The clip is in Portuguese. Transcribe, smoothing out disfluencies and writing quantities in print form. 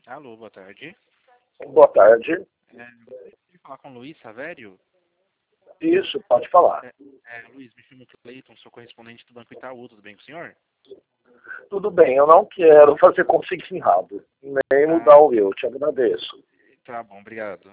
Alô, boa tarde. Boa tarde. Gostaria de falar com o Luiz Savério. Isso, pode falar. Luiz, me chamo Cleiton, sou correspondente do Banco Itaú, tudo bem com o senhor? Tudo bem, eu não quero fazer consignado, nem mudar o meu, te agradeço. Tá bom, obrigado.